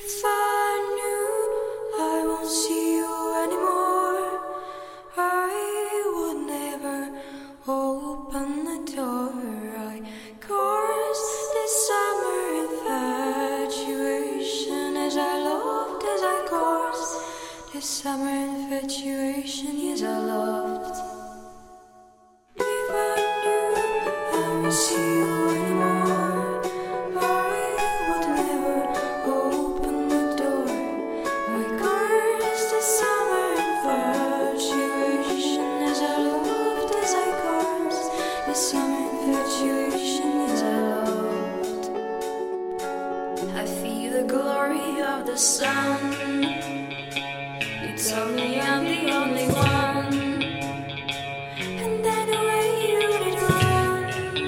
If I knew I won't see you anymore, I would never open the door. I cursed this summer infatuation as I loved, as I cursed this summer infatuation, yes I loved. If I knew I won't see you anymore, I would never open the door. I cursed this summer infatuation as I loved, as I cursed this summer infatuation, as I loved. I feel the glory of the sun. You told me I'm the only one, and then away you did run.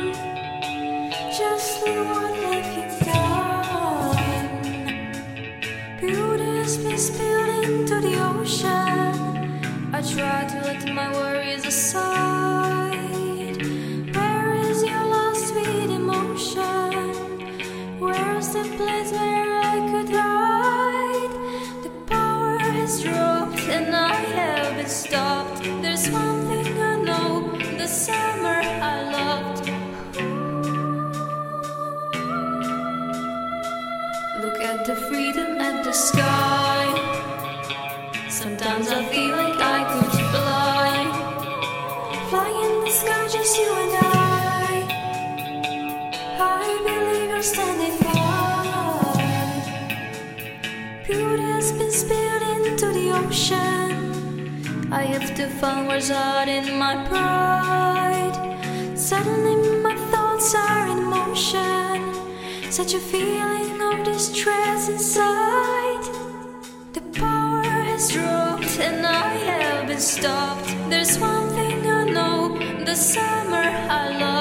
Just look what have you done. Beauty has been spilled into the ocean. I try to let my worries aside. Where is your last sweet emotion? Where's the place where I could hide? The power has dropped and I have been stopped. There's one thing I know, the summer I loved. Look at the freedom at the sky. Sometimes I feel like I could fly. Fly in the sky, just you and I believe you're standing by. Beauty has been spilled into the ocean. I have to find words out in my pride. Suddenly my thoughts are in motion. Such a feeling of distress inside. The power has dropped and I have been stopped. There's one thing I know, the summer I love.